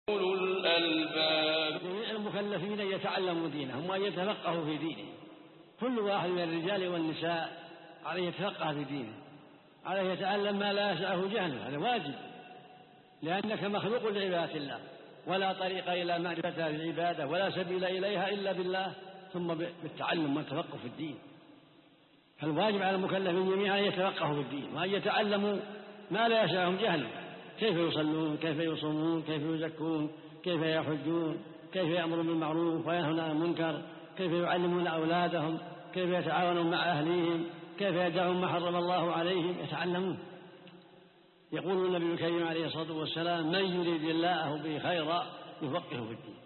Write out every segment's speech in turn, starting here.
أولو الألباب. جميع المكلفين يتعلموا دينهم وأن يتفقهوا في دينه. كل واحد من الرجال والنساء عليه يتفقه في دينه، عليه يتعلم ما لا يسعه جهله، هذا واجب، لأنك مخلوق لعبادة الله، ولا طريق إلى معرفة العبادة ولا سبيل إليها إلا بالله، ثم بالتعلم والتفقه في الدين. فالواجب على المكلفين جميعا أن يتفقهوا في الدين وأن يتعلموا ما لا يسعهم جهله، كيف يصلون، كيف يصومون، كيف يزكون، كيف يحجون، كيف يأمرون بالمعروف وينهون عن المنكر، كيف يعلمون أولادهم، كيف يتعاونون مع أهليهم، كيف يدعون ما حرم الله عليهم، يتعلمون. يقول النبي الكريم عليه الصلاة والسلام: من يريد الله به خيرا يفقهه في الدين.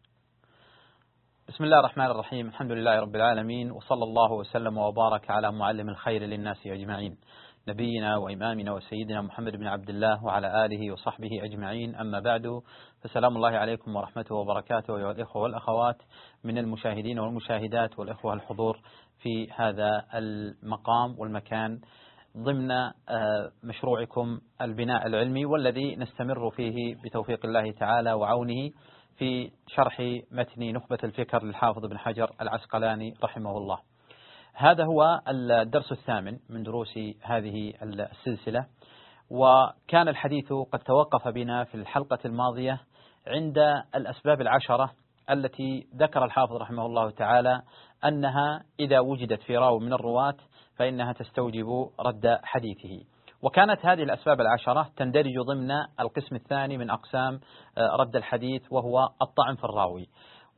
بسم الله الرحمن الرحيم. الحمد لله رب العالمين، وصلى الله وسلم وبارك على معلم الخير للناس أجمعين، نبينا وإمامنا وسيدنا محمد بن عبد الله وعلى آله وصحبه أجمعين. أما بعد، فسلام الله عليكم ورحمته وبركاته أيها الإخوة والأخوات من المشاهدين والمشاهدات والإخوة الحضور في هذا المقام والمكان ضمن مشروعكم البناء العلمي، والذي نستمر فيه بتوفيق الله تعالى وعونه في شرح متن نخبة الفكر للحافظ ابن حجر العسقلاني رحمه الله. هذا هو الدرس الثامن من دروس هذه السلسلة، وكان الحديث قد توقف بنا في الحلقة الماضية عند الأسباب العشرة التي ذكر الحافظ رحمه الله تعالى أنها إذا وجدت في راو من الرواة فإنها تستوجب رد حديثه. وكانت هذه الأسباب العشرة تندرج ضمن القسم الثاني من أقسام رد الحديث، وهو الطعن في الراوي.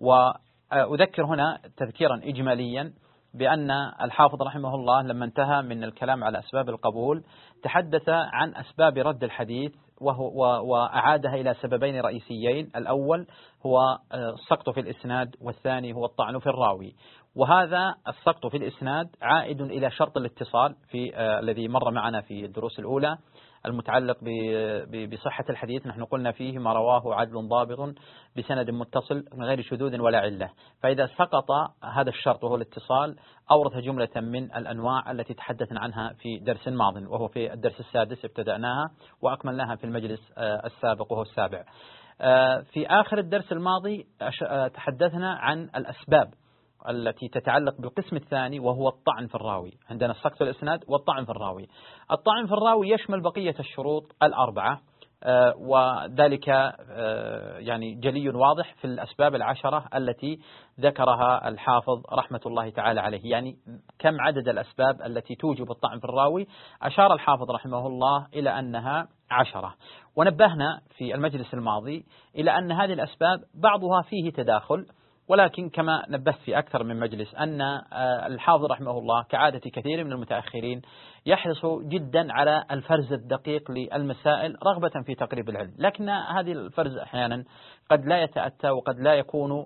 وأذكر هنا تذكيرا إجماليا بأن الحافظ رحمه الله لما انتهى من الكلام على أسباب القبول تحدث عن أسباب رد الحديث، وأعادها إلى سببين رئيسيين: الأول هو السقط في الإسناد، والثاني هو الطعن في الراوي. وهذا السقط في الإسناد عائد إلى شرط الاتصال في الذي مر معنا في الدروس الأولى المتعلق بصحة الحديث. نحن قلنا فيه ما رواه عدل ضابط بسند متصل من غير شذوذ ولا علة. فإذا سقط هذا الشرط وهو الاتصال أورث جملة من الأنواع التي تحدثنا عنها في درس ماض، وهو في الدرس السادس ابتدأناها وأكملناها في المجلس السابق وهو السابع. في آخر الدرس الماضي تحدثنا عن الأسباب التي تتعلق بالقسم الثاني، وهو الطعن في الراوي. عندنا السقط في الإسناد والطعن في الراوي. الطعن في الراوي يشمل بقية الشروط الأربعة، وذلك يعني جلي واضح في الأسباب العشرة التي ذكرها الحافظ رحمة الله تعالى عليه. يعني كم عدد الأسباب التي توجب الطعن في الراوي؟ أشار الحافظ رحمه الله إلى أنها 10. ونبهنا في المجلس الماضي إلى أن هذه الأسباب بعضها فيه تداخل، ولكن كما نبهت في أكثر من مجلس أن الحافظ رحمه الله كعادة كثير من المتأخرين يحرص جدا على الفرز الدقيق للمسائل رغبة في تقريب العلم، لكن هذه الفرز أحيانا قد لا يتأتى وقد لا يكون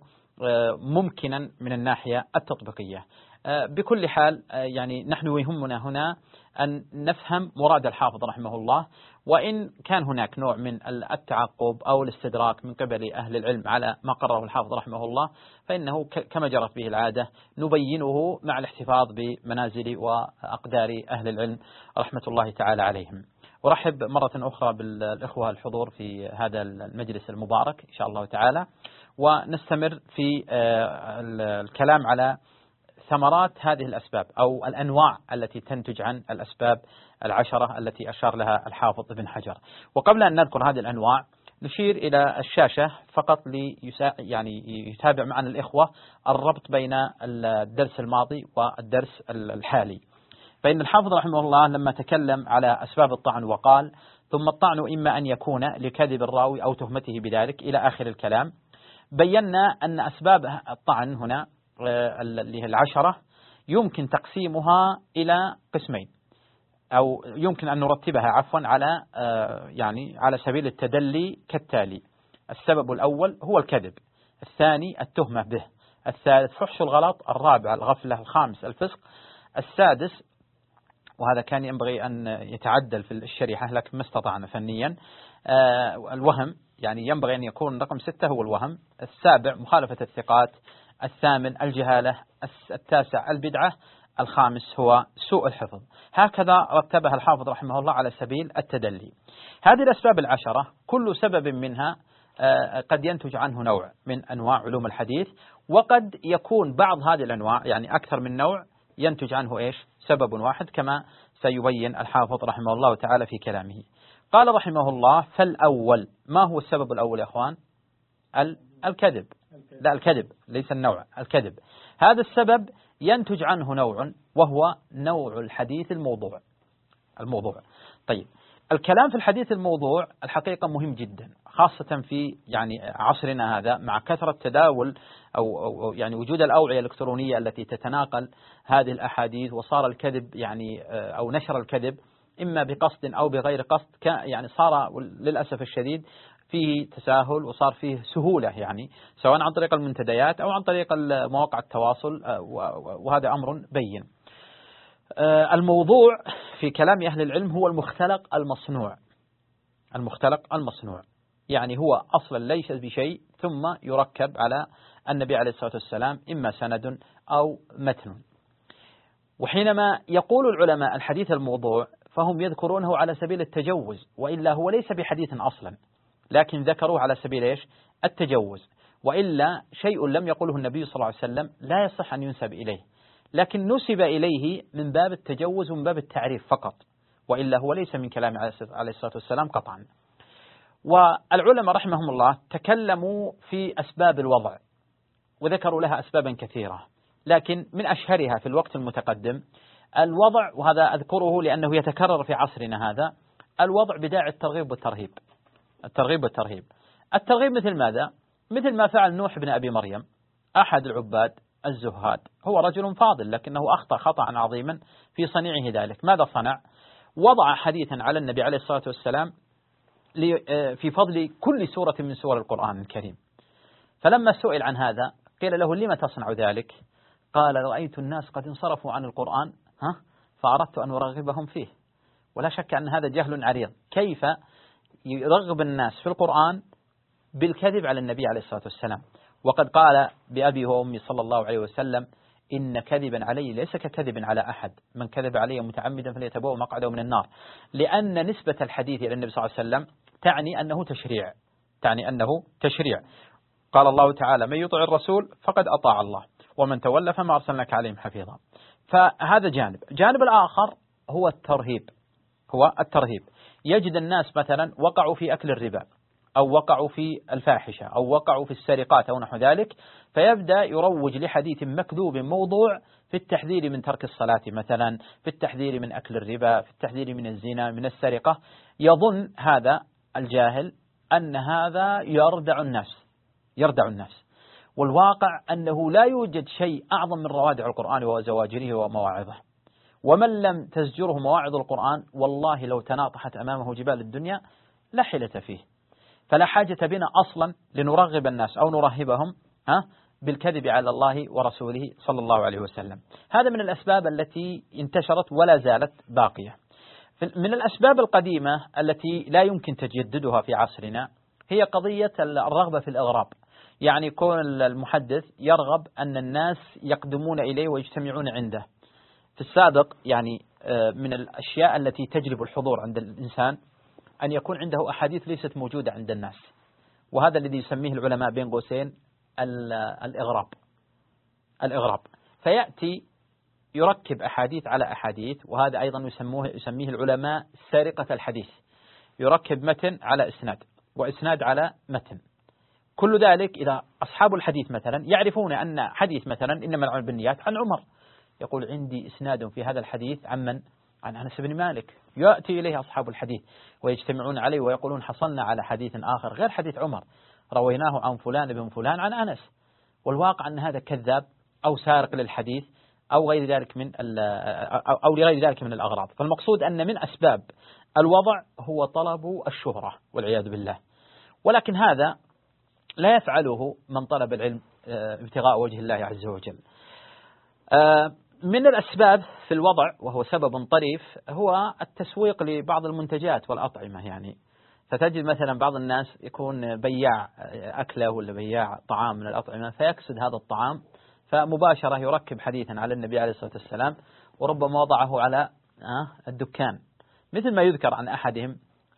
ممكنا من الناحية التطبيقية. بكل حال يعني نحن يهمنا هنا أن نفهم مراد الحافظ رحمه الله، وإن كان هناك نوع من التعقب أو الاستدراك من قبل أهل العلم على ما قرره الحافظ رحمه الله، فإنه كما جرت به العادة نبينه مع الاحتفاظ بمنازل وأقدار أهل العلم رحمة الله تعالى عليهم. أرحب مرة أخرى بالإخوة الحضور في هذا المجلس المبارك إن شاء الله تعالى، ونستمر في الكلام على ثمرات هذه الأسباب أو الأنواع التي تنتج عن الأسباب العشرة التي أشار لها الحافظ ابن حجر. وقبل أن نذكر هذه الأنواع نشير إلى الشاشة فقط يعني يتابع معنا الإخوة الربط بين الدرس الماضي والدرس الحالي. فإن الحافظ رحمه الله لما تكلم على أسباب الطعن وقال: ثم الطعن إما أن يكون لكذب الراوي أو تهمته بذلك إلى آخر الكلام، بينا أن أسباب الطعن هنا اللي هي 10 يمكن تقسيمها إلى قسمين، أو يمكن أن نرتبها على يعني على سبيل التدلي كالتالي: السبب الأول هو الكذب، الثاني التهمة به، الثالث فحش الغلط، الرابع الغفلة، الخامس الفسق، السادس وهذا كان ينبغي أن يتعدل في الشريحة لكن ما استطعنا فنيا، الوهم، يعني ينبغي أن يكون رقم 6 هو الوهم، السابع مخالفة الثقات، الثامن الجهالة، التاسع البدعة، الخامس هو سوء الحفظ. هكذا رتبها الحافظ رحمه الله على سبيل التدلي. هذه الأسباب 10 كل سبب منها قد ينتج عنه نوع من أنواع علوم الحديث، وقد يكون بعض هذه الأنواع يعني أكثر من نوع ينتج عنه إيش؟ سبب واحد، كما سيبين الحافظ رحمه الله تعالى في كلامه. قال رحمه الله: فالأول، ما هو السبب الأول يا أخوان؟ الكذب. لا، الكذب ليس النوع، الكذب. هذا السبب ينتج عنه نوع، وهو نوع الحديث الموضوع. طيب، الكلام في الحديث الموضوع الحقيقة مهم جدا، خاصة في يعني عصرنا هذا مع كثرة تداول أو يعني وجود الأوعية الإلكترونية التي تتناقل هذه الأحاديث، وصار الكذب يعني أو نشر الكذب إما بقصد أو بغير قصد يعني صار للأسف الشديد فيه تساهل، وصار فيه سهولة يعني سواء عن طريق المنتديات أو عن طريق مواقع التواصل، وهذا أمر بين. الموضوع في كلام أهل العلم هو المختلق المصنوع، يعني هو أصلا ليس بشيء ثم يركب على النبي عليه الصلاة والسلام إما سند أو متن. وحينما يقول العلماء الحديث الموضوع فهم يذكرونه على سبيل التجوز، وإلا هو ليس بحديث أصلا، لكن ذكروه على سبيل إيش؟ التجوز، وإلا شيء لم يقوله النبي صلى الله عليه وسلم لا يصح أن ينسب إليه، لكن نسب إليه من باب التجوز ومن باب التعريف فقط، وإلا هو ليس من كلام عليه الصلاة والسلام قطعا. والعلماء رحمهم الله تكلموا في أسباب الوضع وذكروا لها أسبابا كثيرة، لكن من أشهرها في الوقت المتقدم الوضع، وهذا أذكره لأنه يتكرر في عصرنا هذا، الوضع بداعي الترغيب والترهيب. الترغيب مثل ماذا؟ مثل ما فعل نوح بن أبي مريم أحد العباد الزهاد، هو رجل فاضل لكنه أخطأ خطأ عظيما في صنيعه ذلك. ماذا صنع؟ وضع حديثا على النبي عليه الصلاة والسلام في فضل كل سورة من سور القرآن الكريم، فلما سئل عن هذا قيل له: لما تصنع ذلك؟ قال: رأيت الناس قد انصرفوا عن القرآن فأردت أن أرغبهم فيه. ولا شك أن هذا جهل عريض، كيف يرغب الناس في القرآن بالكذب على النبي عليه الصلاة والسلام؟ وقد قال بأبي وأمي صلى الله عليه وسلم: إن كذبا علي ليس ككذب على أحد، من كذب علي متعمدا فليتبوأ مقعده من النار. لأن نسبة الحديث إلى النبي صلى الله عليه وسلم تعني أنه تشريع. قال الله تعالى: من يطع الرسول فقد أطاع الله ومن تولى فما أرسلناك عليهم حفيظا. فهذا جانب الآخر هو الترهيب. يجد الناس مثلا وقعوا في أكل الربا، أو وقعوا في الفاحشة، أو وقعوا في السرقات أو نحو ذلك، فيبدأ يروج لحديث مكذوب موضوع في التحذير من ترك الصلاة مثلا، في التحذير من أكل الربا، في التحذير من الزنا، من السرقة. يظن هذا الجاهل أن هذا يردع الناس، والواقع أنه لا يوجد شيء أعظم من روادع القرآن وزواجره ومواعظه، ومن لم تزجره مواعظ القرآن والله لو تناطحت أمامه جبال الدنيا لا حيلة فيه. فلا حاجة بنا أصلا لنرغب الناس أو نرهبهم بالكذب على الله ورسوله صلى الله عليه وسلم. هذا من الأسباب التي انتشرت ولا زالت باقية. من الأسباب القديمة التي لا يمكن تجددها في عصرنا هي قضية الرغبة في الإغراب، يعني كون المحدث يرغب أن الناس يقدمون إليه ويجتمعون عنده. في السابق يعني من الأشياء التي تجلب الحضور عند الإنسان أن يكون عنده أحاديث ليست موجودة عند الناس، وهذا الذي يسميه العلماء بين قوسين الإغراب. فيأتي يركب أحاديث على أحاديث، وهذا أيضا يسميه العلماء سرقة الحديث. يركب متن على إسناد، وإسناد على متن. كل ذلك إذا أصحاب الحديث مثلا يعرفون أن حديث مثلا إنما الأعمال بالنيات عن عمر، يقول: عندي إسناد في هذا الحديث عن أنس بن مالك. يأتي إليه أصحاب الحديث ويجتمعون عليه ويقولون: حصلنا على حديث آخر غير حديث عمر رويناه عن فلان بن فلان عن أنس. والواقع أن هذا كذاب أو سارق للحديث أو غير ذلك أو لغير ذلك من الأغراض. فالمقصود أن من أسباب الوضع هو طلب الشهرة والعياذ بالله، ولكن هذا لا يفعله من طلب العلم ابتغاء وجه الله عز وجل. من الأسباب في الوضع، وهو سبب طريف، هو التسويق لبعض المنتجات والأطعمة. يعني فتجد مثلا بعض الناس يكون بياع أكله ولا بياع طعام من الأطعمة، فيقصد هذا الطعام فمباشرة يركب حديثا على النبي عليه الصلاة والسلام، وربما وضعه على الدكان، مثل ما يذكر عن أحدهم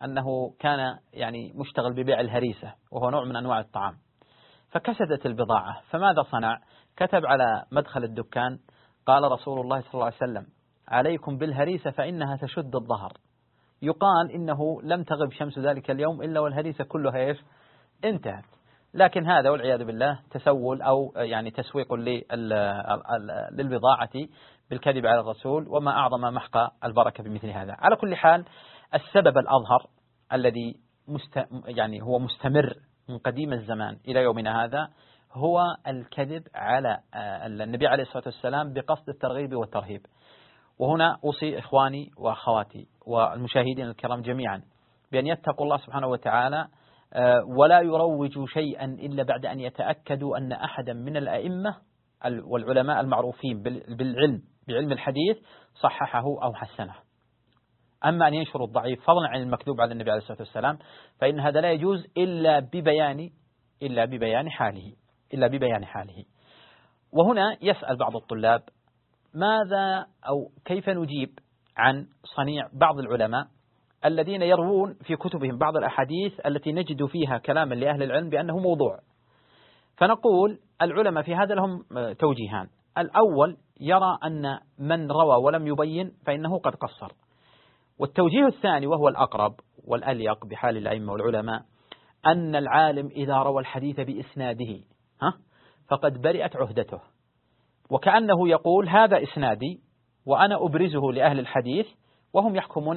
أنه كان يعني مشتغل ببيع الهريسة وهو نوع من أنواع الطعام، فكسدت البضاعة، فماذا صنع؟ كتب على مدخل الدكان: قال رسول الله صلى الله عليه وسلم: عليكم بالهريسة فإنها تشد الظهر. يقال إنه لم تغب شمس ذلك اليوم إلا والهريسة كلها إيش؟ انتهت. لكن هذا والعياذ بالله تسول أو يعني تسويق للبضاعة بالكذب على الرسول، وما أعظم محق البركة بمثل هذا. على كل حال، السبب الأظهر الذي يعني هو مستمر من قديم الزمان إلى يومنا هذا هو الكذب على النبي عليه الصلاة والسلام بقصد الترغيب والترهيب. وهنا أوصي إخواني وأخواتي والمشاهدين الكرام جميعا بأن يتقوا الله سبحانه وتعالى، ولا يروجوا شيئا إلا بعد أن يتأكدوا أن أحدا من الأئمة والعلماء المعروفين بعلم الحديث صححه أو حسنه. أما أن ينشروا الضعيف فضلا عن المكذوب على النبي عليه الصلاة والسلام فإن هذا لا يجوز إلا ببيان حاله. وهنا يسأل بعض الطلاب: ماذا أو كيف نجيب عن صنيع بعض العلماء الذين يروون في كتبهم بعض الأحاديث التي نجد فيها كلاما لأهل العلم بأنه موضوع؟ فنقول العلماء في هذا لهم توجيهان: الأول يرى أن من روى ولم يبين فإنه قد قصر، والتوجيه الثاني وهو الأقرب والأليق بحال الأئمة والعلماء أن العالم إذا روى الحديث بإسناده فقد برئت عهدته، وكأنه يقول: هذا إسنادي وأنا أبرزه لأهل الحديث وهم يحكمون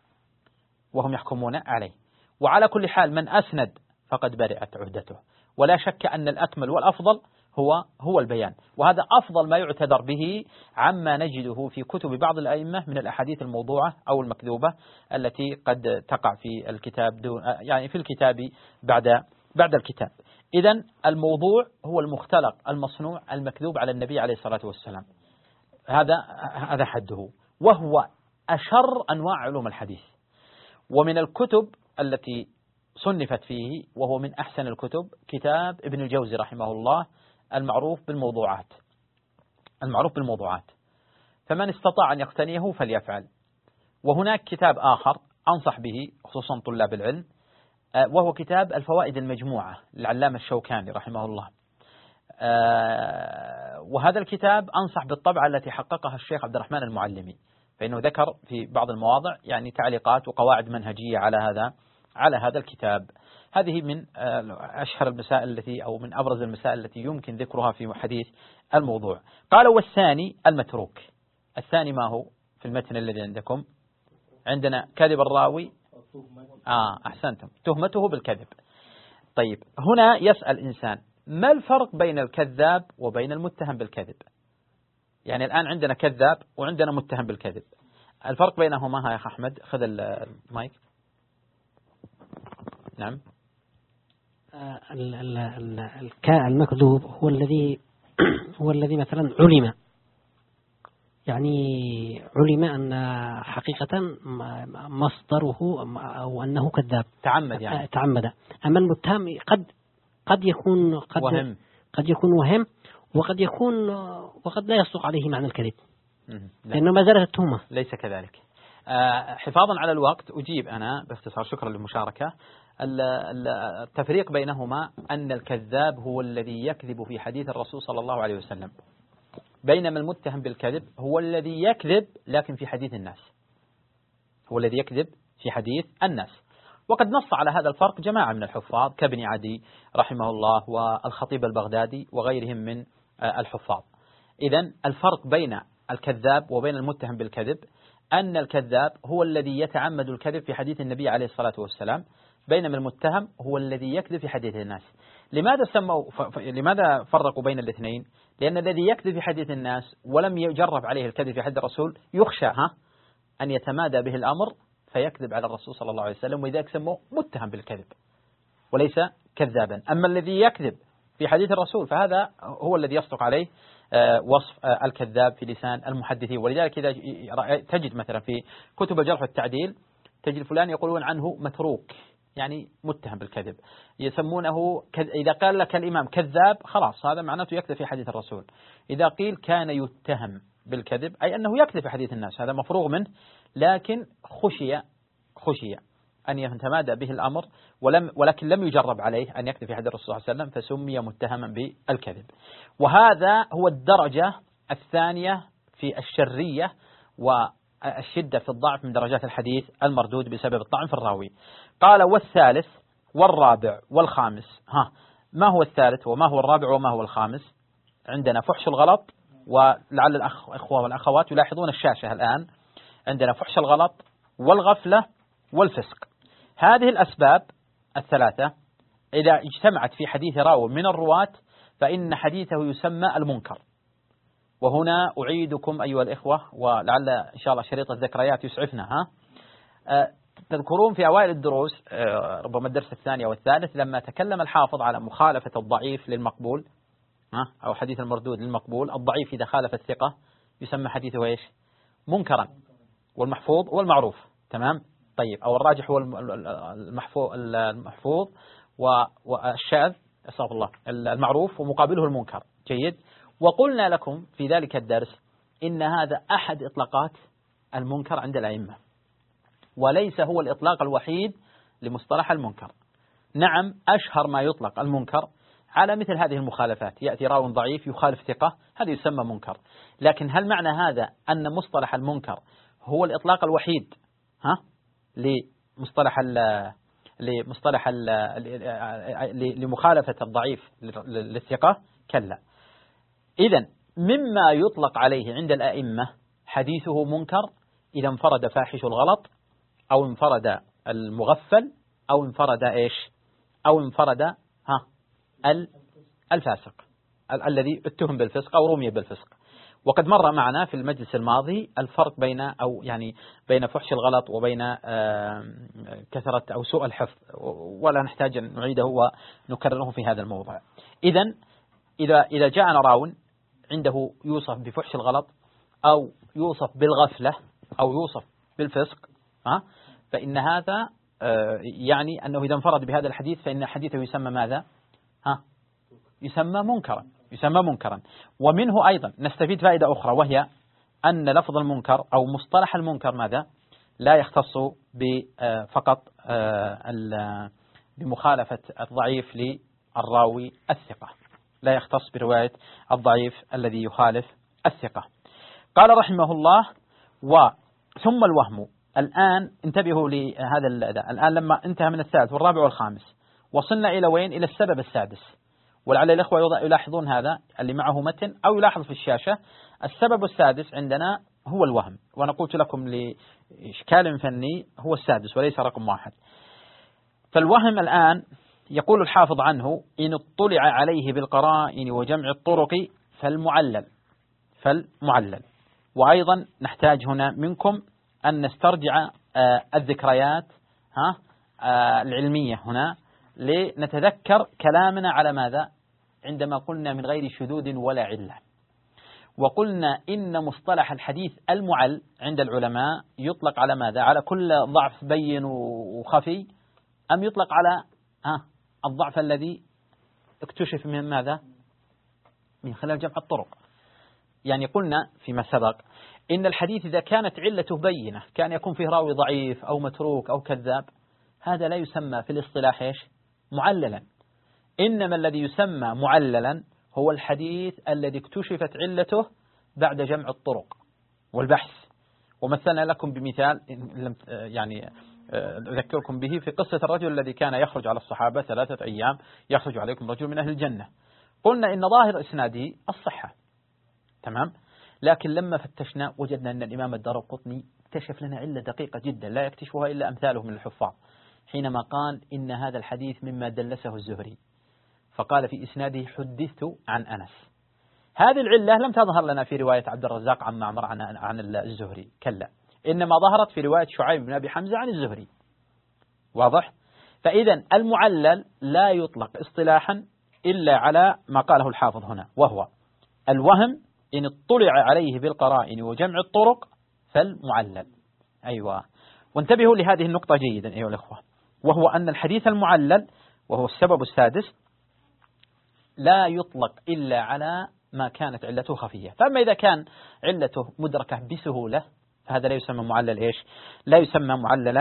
عليه. وعلى كل حال من أسند فقد برئت عهدته. ولا شك أن الأكمل والأفضل هو البيان، وهذا أفضل ما يعتذر به عما نجده في كتب بعض الأئمة من الأحاديث الموضوعة أو المكذوبة التي قد تقع في الكتاب يعني في الكتاب بعد الكتاب. إذن الموضوع هو المختلق المصنوع المكذوب على النبي عليه الصلاة والسلام، هذا حده، وهو أشر أنواع علوم الحديث. ومن الكتب التي صنفت فيه وهو من أحسن الكتب كتاب ابن الجوزي رحمه الله المعروف بالموضوعات، فمن استطاع أن يقتنيه فليفعل. وهناك كتاب آخر أنصح به خصوصا طلاب العلم، وهو كتاب الفوائد المجموعة للعلامة الشوكاني رحمه الله. وهذا الكتاب أنصح بالطبعة التي حققها الشيخ عبد الرحمن المعلمي، فإنه ذكر في بعض المواضع يعني تعليقات وقواعد منهجية على هذا الكتاب. هذه من أشهر المسائل التي أو من أبرز المسائل التي يمكن ذكرها في حديث الموضوع. قال: والثاني المتروك. الثاني ما هو في المتن الذي عندكم؟ عندنا كذب الراوي، أحسنتم، تهمته بالكذب. طيب، هنا يسأل إنسان: ما الفرق بين الكذاب وبين المتهم بالكذب؟ يعني الآن عندنا كذاب وعندنا متهم بالكذب، الفرق بينهما يا أخ أحمد، خذ المايك. نعم. المكذوب هو الذي مثلا علم أن حقيقة مصدره أو أنه كذاب تعمد. أما المتهم قد يكون وهم وقد لا يصدق عليه معنى الكذب، لأنه ما زالت التهمة. ليس كذلك. حفاظا على الوقت أجيب أنا باختصار، شكرا للمشاركة. التفريق بينهما أن الكذاب هو الذي يكذب في حديث الرسول صلى الله عليه وسلم، بينما المتهم بالكذب هو الذي يكذب لكن في حديث الناس. وقد نص على هذا الفرق جماعة من الحفاظ كابن عدي رحمه الله والخطيب البغدادي وغيرهم من الحفاظ. إذن الفرق بين الكذاب وبين المتهم بالكذب أن الكذاب هو الذي يتعمد الكذب في حديث النبي عليه الصلاة والسلام، بينما المتهم هو الذي يكذب في حديث الناس. لماذا فرقوا بين الاثنين؟ لأن الذي يكذب في حديث الناس ولم يجرب عليه الكذب في حديث الرسول يخشى أن يتمادى به الأمر فيكذب على الرسول صلى الله عليه وسلم، ولذلك سموه متهم بالكذب وليس كذابا. أما الذي يكذب في حديث الرسول فهذا هو الذي يصدق عليه وصف الكذاب في لسان المحدثين. ولذلك إذا تجد مثلا في كتب الجرح والتعديل تجد فلان يقولون عنه متروك، يعني متهم بالكذب، يسمونه إذا قال لك الإمام كذاب خلاص هذا معناته يكذب في حديث الرسول. إذا قيل كان يتهم بالكذب أي أنه يكذب في حديث الناس، هذا مفروغ منه، لكن خشي أن يتمادى به الأمر ولكن لم يجرب عليه أن يكذب في حديث الرسول صلى الله عليه وسلم فسمي متهما بالكذب. وهذا هو الدرجة الثانية في الشرية والشدة في الضعف من درجات الحديث المردود بسبب الطعن في الراوي. قال والثالث والرابع والخامس. ما هو الثالث وما هو الرابع وما هو الخامس؟ عندنا فحش الغلط، ولعل الأخوة والأخوات يلاحظون الشاشة الآن، عندنا فحش الغلط والغفلة والفسق. هذه الأسباب الثلاثة إذا اجتمعت في حديث راوي من الرواة فإن حديثه يسمى المنكر. وهنا أعيدكم أيها الإخوة، ولعل إن شاء الله شريط الذكريات يسعفنا. تذكرون في أوائل الدروس ربما الدرس الثاني أو الثالث لما تكلم الحافظ على مخالفة الضعيف للمقبول أو حديث المردود للمقبول، الضعيف إذا خالف الثقة يسمى حديثه إيش؟ منكرا، والمحفوظ والمعروف. تمام؟ طيب، أو الراجح هو المحفوظ والشاذ استغفر الله المعروف ومقابله المنكر. جيد. وقلنا لكم في ذلك الدرس إن هذا أحد إطلاقات المنكر عند الأئمة، وليس هو الإطلاق الوحيد لمصطلح المنكر. نعم، أشهر ما يطلق المنكر على مثل هذه المخالفات، يأتي راو ضعيف يخالف ثقة، هذا يسمى منكر. لكن هل معنى هذا أن مصطلح المنكر هو الإطلاق الوحيد لمخالفة الضعيف للثقة؟ كلا. إذن مما يطلق عليه عند الأئمة حديثه منكر إذا انفرد فاحش الغلط أو انفرد المغفل أو انفرد إيش؟ أو انفرد الفاسق الذي اتهم بالفسق أو رمي بالفسق. وقد مر معنا في المجلس الماضي الفرق بين فحش الغلط وبين كثرة أو سوء الحفظ، ولا نحتاج أن نعيده ونكرره في هذا الموضوع. إذا جاءنا راو عنده يوصف بفحش الغلط أو يوصف بالغفلة أو يوصف بالفسق، فإن هذا يعني أنه إذا انفرد بهذا الحديث فإن حديثه يسمى ماذا؟ يسمى منكرا. ومنه أيضا نستفيد فائدة أخرى، وهي أن لفظ المنكر أو مصطلح المنكر ماذا؟ لا يختص فقط بمخالفة الضعيف للراوي الثقة، لا يختص برواية الضعيف الذي يخالف الثقة. قال رحمه الله: ثم الوهم. الآن انتبهوا لهذا الآن لما انتهى من الثالث والرابع والخامس وصلنا إلى وين؟ إلى السبب السادس. ولعل الإخوة يلاحظون هذا اللي معه متن أو يلاحظ في الشاشة. السبب السادس عندنا هو الوهم، وأنا قلت لكم لإشكال فني هو السادس وليس رقم واحد. فالوهم الآن يقول الحافظ عنه: إن اطلع عليه بالقرائن وجمع الطرق فالمعلل. وأيضا نحتاج هنا منكم أن نسترجع الذكريات العلمية هنا لنتذكر كلامنا على ماذا عندما قلنا من غير شذوذ ولا علة. وقلنا إن مصطلح الحديث المعل عند العلماء يطلق على ماذا؟ على كل ضعف بين وخفي، أم يطلق على الضعف الذي اكتشف من ماذا؟ من خلال جمع الطرق. يعني قلنا فيما سبق إن الحديث إذا كانت علته بينة، كان يكون فيه راوي ضعيف أو متروك أو كذاب، هذا لا يسمى في الاصطلاح إيش؟ معللا. إنما الذي يسمى معللا هو الحديث الذي اكتشفت علته بعد جمع الطرق والبحث. ومثلنا لكم بمثال يعني أذكركم به في قصة الرجل الذي كان يخرج على الصحابة 3 أيام يخرج عليكم رجل من أهل الجنة. قلنا إن ظاهر إسناده الصحة، تمام، لكن لما فتشنا وجدنا أن الإمام الدارقطني اكتشف لنا علة دقيقة جدا لا يكتشفها إلا أمثاله من الحفاظ، حينما قال إن هذا الحديث مما دلسه الزهري، فقال في إسناده: حدثت عن أنس. هذه العلة لم تظهر لنا في رواية عبد الرزاق عن معمر عن الزهري، كلا، إنما ظهرت في رواية شعيب بن أبي حمزة عن الزهري. واضح؟ فإذا المعلل لا يطلق اصطلاحا إلا على ما قاله الحافظ هنا، وهو الوهم إن اطلع عليه بالقرائن وجمع الطرق فالمعلل. أيوة، وانتبهوا لهذه النقطة جيدا أيها الأخوة، وهو أن الحديث المعلل وهو السبب السادس لا يطلق إلا على ما كانت علته خفية. فأما إذا كان علته مدركة بسهولة فهذا لا يسمى معلل إيش؟ لا يسمى معللا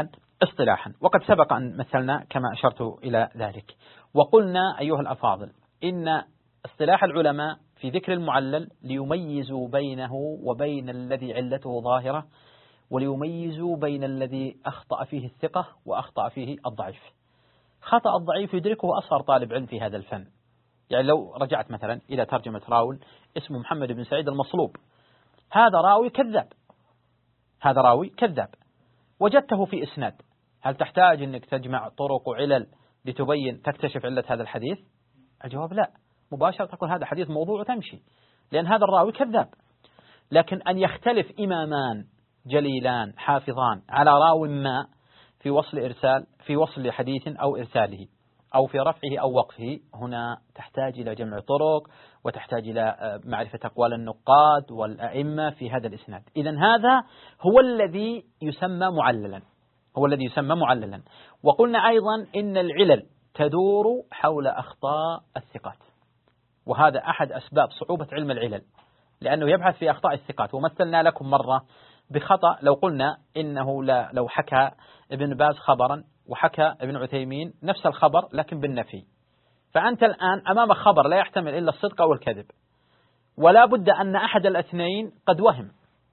اصطلاحا، وقد سبق أن مثلنا كما أشرت إلى ذلك. وقلنا أيها الأفاضل إن اصطلاح العلماء في ذكر المعلل ليميزوا بينه وبين الذي علته ظاهرة، وليميزوا بين الذي أخطأ فيه الثقة وأخطأ فيه الضعيف. خطأ الضعيف يدركه أصغر طالب علم في هذا الفن. يعني لو رجعت مثلا إلى ترجمة راوي اسمه محمد بن سعيد المصلوب، هذا راوي كذاب، هذا راوي كذاب، وجدته في إسناد، هل تحتاج أنك تجمع طرق وعلل لتبين تكتشف علة هذا الحديث؟ الجواب لا، مباشرة تقول هذا حديث موضوع وتمشي، لأن هذا الراوي كذاب. لكن أن يختلف إمامان جليلان حافظان على راو ما في وصل إرسال، في وصل حديث أو إرساله أو في رفعه أو وقفه، هنا تحتاج إلى جمع طرق وتحتاج إلى معرفة أقوال النقاد والأئمة في هذا الإسناد. إذن هذا هو الذي يسمى معللا، هو الذي يسمى معللا. وقلنا أيضا إن العلل تدور حول أخطاء الثقات، وهذا أحد أسباب صعوبة علم العلل، لأنه يبحث في أخطاء الثقات. ومثلنا لكم مرة بخطأ، لو قلنا إنه لو حكى ابن باز خبرا وحكى ابن عثيمين نفس الخبر لكن بالنفي، فأنت الآن أمام خبر لا يحتمل إلا الصدق أو الكذب، ولا بد أن أحد الاثنين قد وهم،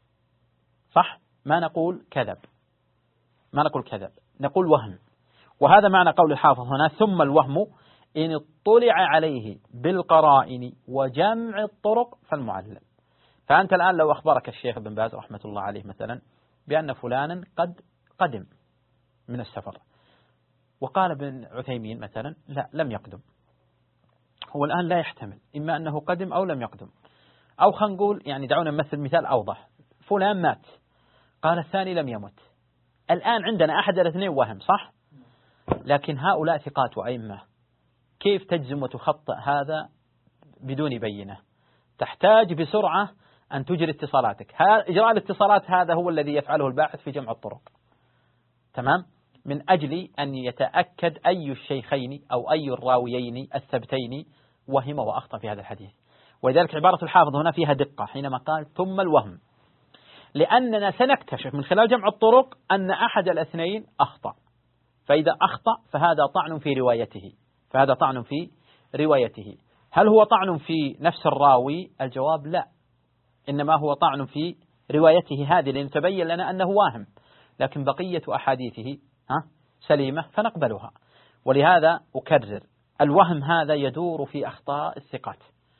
صح؟ ما نقول كذب، ما نقول كذب، نقول وهم. وهذا معنى قول الحافظ هنا ثم الوهم إن اطلع عليه بالقرائن وجمع الطرق فالمعلل. فأنت الآن لو أخبرك الشيخ ابن باز رحمة الله عليه مثلا بأن فلانا قد قدم من السفر، وقال ابن عثيمين مثلا لا لم يقدم، هو الآن لا يحتمل إما أنه قدم أو لم يقدم. أو خلينا نقول يعني دعونا نمثل مثال أوضح، فلان مات قال الثاني لم يمت، الآن عندنا أحد الاثنين وهم، صح؟ لكن هؤلاء ثقات وأئمة، كيف تجزم وتخطئ هذا بدون بينة؟ تحتاج بسرعة أن تجري اتصالاتك. إجراء الاتصالات هذا هو الذي يفعله الباحث في جمع الطرق، تمام؟ من أجل أن يتأكد أي الشيخين أو أي الراويين الثبتين وهم وأخطأ في هذا الحديث. ولذلك عبارة الحافظ هنا فيها دقة حينما قال ثم الوهم، لأننا سنكتشف من خلال جمع الطرق أن أحد الاثنين أخطأ، فإذا أخطأ فهذا طعن في روايته، فهذا طعن في روايته. هل هو طعن في نفس الراوي؟ الجواب لا، إنما هو طعن في روايته هذه، لأن تبين لنا أنه واهم، لكن بقية أحاديثه سليمة فنقبلها. ولهذا أكرر، الوهم هذا يدور في أخطاء الثقات،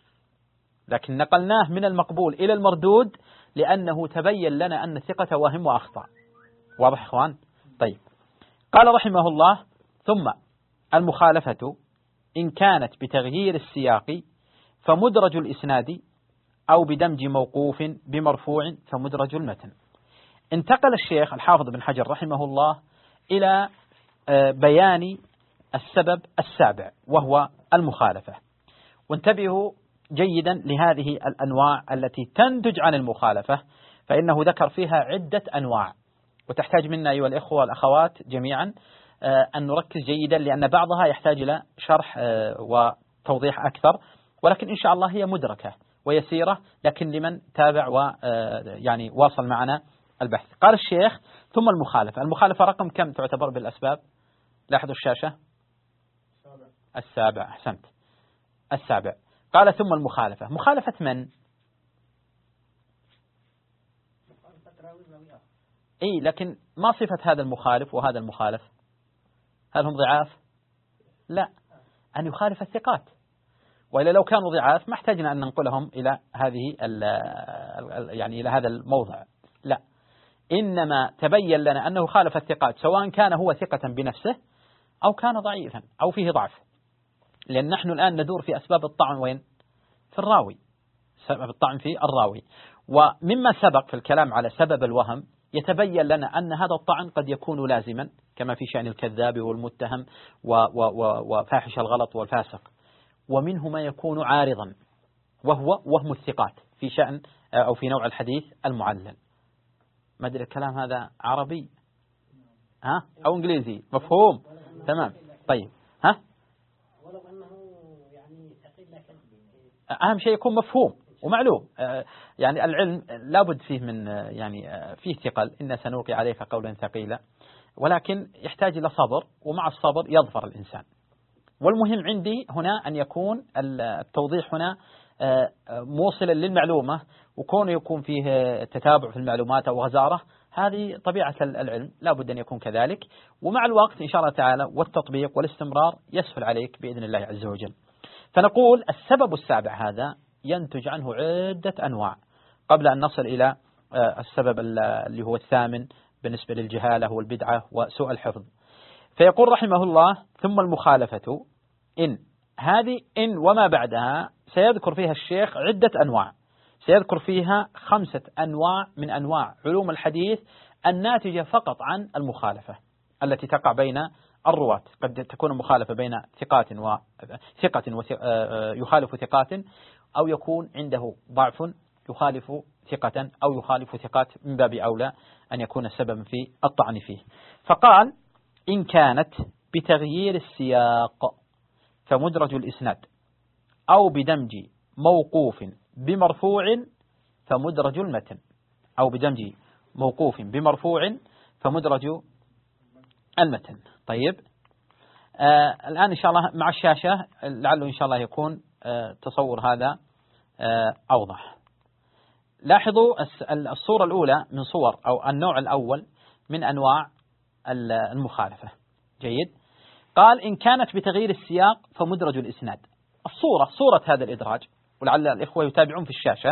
لكن نقلناه من المقبول إلى المردود لأنه تبين لنا أن الثقة واهم وأخطأ. واضح إخوان؟ طيب، قال رحمه الله ثم المخالفة إن كانت بتغيير السياق فمدرج الإسناد أو بدمج موقوف بمرفوع فمدرج المتن. انتقل الشيخ الحافظ بن حجر رحمه الله إلى بيان السبب السابع وهو المخالفة. وانتبهوا جيدا لهذه الأنواع التي تنتج عن المخالفة، فإنه ذكر فيها عدة أنواع، وتحتاج منا أيها الإخوة والأخوات جميعا أن نركز جيدا، لأن بعضها يحتاج إلى شرح وتوضيح أكثر، ولكن إن شاء الله هي مدركة ويسيرة، لكن لمن تابع ويعني واصل معنا البحث. قال الشيخ ثم المخالفة. المخالفة رقم كم تعتبر بالأسباب؟ لاحظوا الشاشة، السابع، أحسنت، السابع. قال ثم المخالفة، مخالفة من؟ إيه، لكن ما صفة هذا المخالف وهذا المخالف؟ هل هم ضعاف؟ لا، أن يخالف الثقات، وإلا لو كانوا ضعاف ما احتاجنا أن ننقلهم إلى هذه يعني إلى هذا الموضع، لا، إنما تبين لنا أنه خالف الثقات سواء كان هو ثقة بنفسه أو كان ضعيفا أو فيه ضعف، لأن نحن الآن ندور في أسباب الطعن وين؟ في الراوي، سبب الطعن في الراوي. ومما سبق في الكلام على سبب الوهم يتبين لنا أن هذا الطعن قد يكون لازما كما في شأن الكذاب والمتهم وفاحش الغلط والفاسق، ومنه ما يكون عارضا وهو وهم الثقات في شأن أو في نوع الحديث المعلل. ما أدري الكلام هذا عربي أو إنجليزي؟ مفهوم؟ تمام. طيب، ولو أنه يعني ثقيل لكن أهم شيء يكون مفهوم ومعلوم. يعني العلم لابد فيه من يعني فيه ثقل، إن سنلقي عليك قولا ثقيلا، ولكن يحتاج إلى صبر، ومع الصبر يظفر الإنسان. والمهم عندي هنا أن يكون التوضيح هنا موصلا للمعلومة، وكونه يكون فيه تتابع في المعلومات أو غزارة، هذه طبيعة العلم، لا بد أن يكون كذلك. ومع الوقت إن شاء الله تعالى والتطبيق والاستمرار يسهل عليك بإذن الله عز وجل. فنقول السبب السابع هذا ينتج عنه عدة أنواع قبل أن نصل إلى السبب اللي هو الثامن بالنسبة للجهالة والبدعة وسوء الحفظ. فيقول رحمه الله: ثم المخالفة هذه إن وما بعدها سيذكر فيها الشيخ عدة أنواع، سيذكر فيها 5 أنواع من أنواع علوم الحديث الناتجة فقط عن المخالفة التي تقع بين الرواة. قد تكون مخالفة بين ثقة يخالف ثقات، أو يكون عنده ضعف يخالف ثقة، أو يخالف ثقات من باب أولى أن يكون سببا في الطعن فيه. فقال: إن كانت بتغيير السياق فمدرج الإسناد، أو بدمج موقوف بمرفوع فمدرج المتن، أو بدمج موقوف بمرفوع فمدرج المتن. طيب، الآن إن شاء الله مع الشاشة لعله إن شاء الله يكون تصور هذا أوضح. لاحظوا الصورة الأولى من صور أو النوع الأول من أنواع المخالفة. جيد. قال: إن كانت بتغيير السياق فمدرج الإسناد. صورة هذا الإدراج، ولعل الإخوة يتابعون في الشاشة.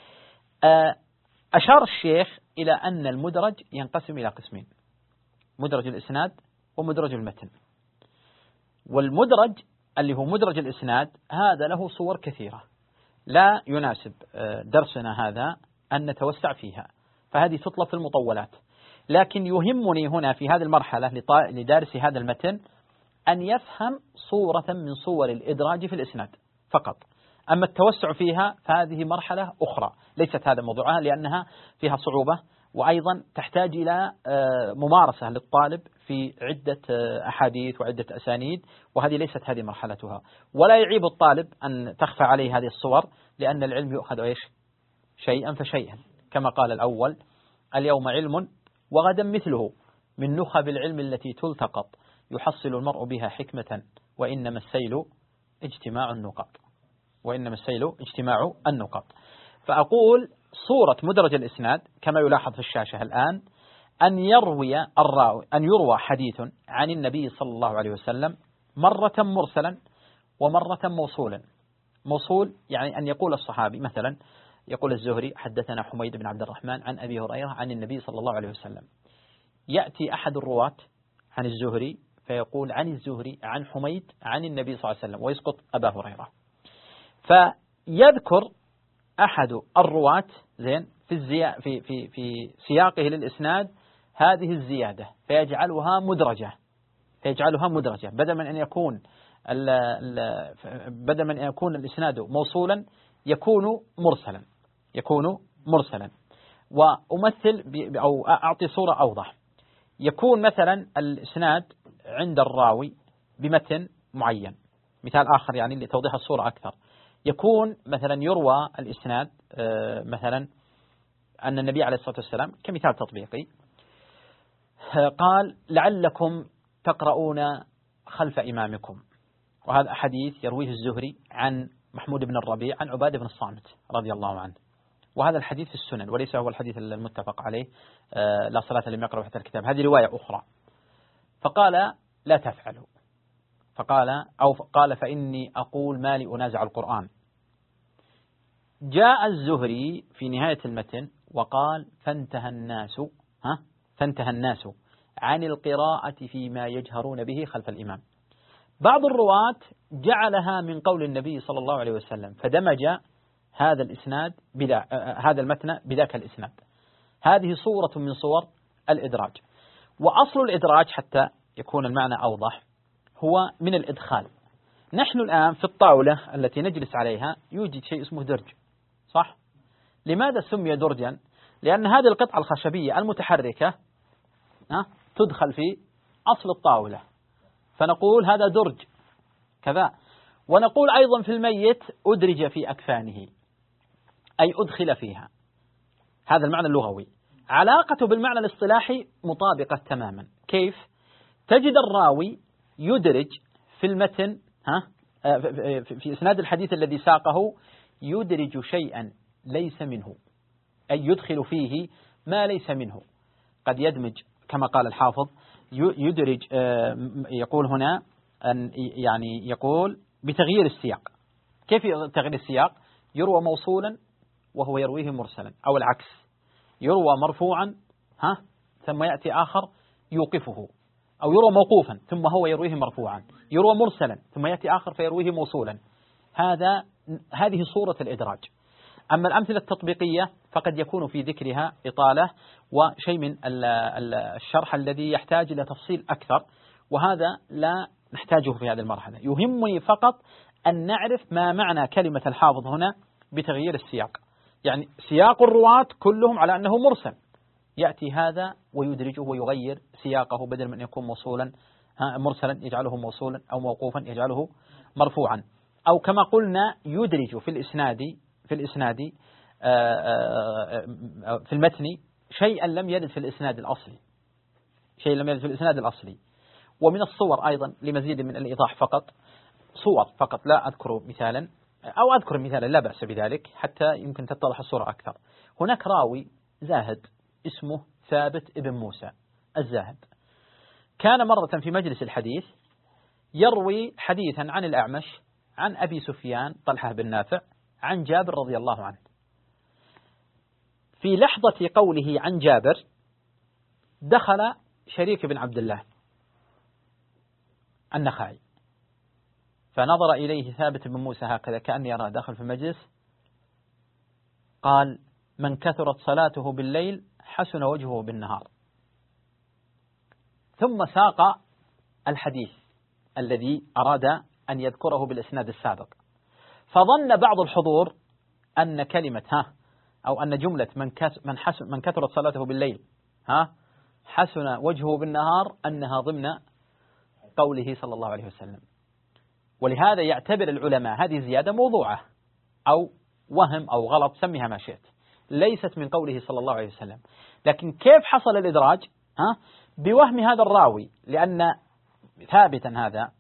أشار الشيخ إلى أن المدرج ينقسم إلى قسمين: مدرج الإسناد ومدرج المتن. والمدرج اللي هو مدرج الإسناد هذا له صور كثيرة، لا يناسب درسنا هذا أن نتوسع فيها، فهذه تطلب في المطولات. لكن يهمني هنا في هذه المرحلة لدارس هذا المتن أن يفهم صورة من صور الإدراج في الإسناد فقط. أما التوسع فيها فهذه مرحلة أخرى ليست هذا موضوعها، لأنها فيها صعوبة، وأيضا تحتاج إلى ممارسة للطالب في عدة أحاديث وعدة أسانيد، وهذه ليست هذه مرحلتها. ولا يعيب الطالب أن تخفى عليه هذه الصور، لأن العلم يؤخذ إيش؟ شيئا فشيئا، كما قال الأول: اليوم علم وغدا مثله، من نخب العلم التي تلتقط، يحصل المرء بها حكمة، وإنما السيل اجتماع النقاط، وإنما السيل اجتماع النقاط. فأقول صورة مدرج الإسناد كما يلاحظ في الشاشة الآن: أن يروى حديث عن النبي صلى الله عليه وسلم مرة مرسلا ومرة موصولا. موصول يعني أن يقول الصحابي، مثلا يقول الزهري: حدثنا حميد بن عبد الرحمن عن أبي هريرة عن النبي صلى الله عليه وسلم. يأتي أحد الرواة عن الزهري فيقول عن الزهري عن حميد عن النبي صلى الله عليه وسلم، ويسقط أبا هريرة. فيذكر أحد الرواة زين في سياقه للإسناد هذه الزيادة، فيجعلها مدرجة، بدل من أن يكون الإسناد موصولا يكون مرسلا. وأمثل أو أعطي صورة أوضح: يكون مثلا الإسناد عند الراوي بمتن معين. مثال آخر يعني لتوضيح الصورة أكثر: يكون مثلا يروى الإسناد مثلا أن النبي عليه الصلاة والسلام، كمثال تطبيقي، قال: لعلكم تقرؤون خلف إمامكم. وهذا حديث يرويه الزهري عن محمود بن الربيع عن عبادة بن الصامت رضي الله عنه، وهذا الحديث في السنن وليس هو الحديث المتفق عليه، لا صلاة لمن يقرأ تحت الكتاب، هذه رواية أخرى. فقال: لا تفعلوا. قال: فإني أقول ما لي أنازع القرآن. جاء الزهري في نهاية المتن وقال: فانتهى الناس عن القراءة فيما يجهرون به خلف الإمام. بعض الرواة جعلها من قول النبي صلى الله عليه وسلم، فدمج هذا المتن بذاك الإسناد. هذه صورة من صور الإدراج. وأصل الإدراج حتى يكون المعنى أوضح هو من الإدخال. نحن الآن في الطاولة التي نجلس عليها يوجد شيء اسمه درج، صح؟ لماذا سمي درجا؟ لأن هذه القطعة الخشبية المتحركة تدخل في أصل الطاولة، فنقول هذا درج كذا. ونقول أيضا في الميت أدرج في أكفانه، أي أدخل فيها. هذا المعنى اللغوي. علاقته بالمعنى الاصطلاحي مطابقة تماما. كيف؟ تجد الراوي يدرج في المتن في إسناد الحديث الذي ساقه يدرج شيئا ليس منه، أي يدخل فيه ما ليس منه. قد يدمج كما قال الحافظ يدرج، يقول هنا أن يعني يقول بتغيير السياق. كيف تغيير السياق؟ يروى موصولا وهو يرويه مرسلا، أو العكس، يروى مرفوعا ثم يأتي آخر يوقفه، أو يروى موقوفا ثم هو يرويه مرفوعا، يروى مرسلا ثم يأتي آخر فيرويه موصولا. هذه صورة الإدراج. أما الأمثلة التطبيقية فقد يكون في ذكرها إطالة وشيء من الشرح الذي يحتاج إلى تفصيل أكثر، وهذا لا نحتاجه في هذه المرحلة. يهمني فقط أن نعرف ما معنى كلمة الحافظ هنا بتغيير السياق. يعني سياق الرواة كلهم على أنه مرسل، يأتي هذا ويدرجه ويغير سياقه، بدل من يكون موصولا مرسلا يجعله موصولا، أو موقوفا يجعله مرفوعا، أو كما قلنا يدرج في الإسناد في المتن شيئا لم يرد في الإسناد الأصلي. ومن الصور أيضا لمزيد من الإيضاح صور فقط، لا أذكر مثالا، أو أذكر مثالا لا بأس بذلك حتى يمكن تتضح الصورة أكثر. هناك راوي زاهد اسمه ثابت ابن موسى الزاهد، كان مرة في مجلس الحديث يروي حديثا عن الأعمش عن أبي سفيان طلحة بن نافع عن جابر رضي الله عنه. في لحظة قوله عن جابر دخل شريك بن عبد الله النخعي، فنظر إليه ثابت بن موسى هكذا كأني أرى داخل في المجلس، قال: من كثرت صلاته بالليل حسن وجهه بالنهار. ثم ساق الحديث الذي أراد أن يذكره بالإسناد السابق، فظن بعض الحضور أن كلمة أو أن جملة من كثرت صلاته بالليل حسن وجهه بالنهار أنها ضمن قوله صلى الله عليه وسلم. ولهذا يعتبر العلماء هذه زيادة موضوعة أو وهم أو غلط، سميها ما شئت، ليست من قوله صلى الله عليه وسلم. لكن كيف حصل الإدراج؟ بوهم هذا الراوي، لأن ثابتا هذا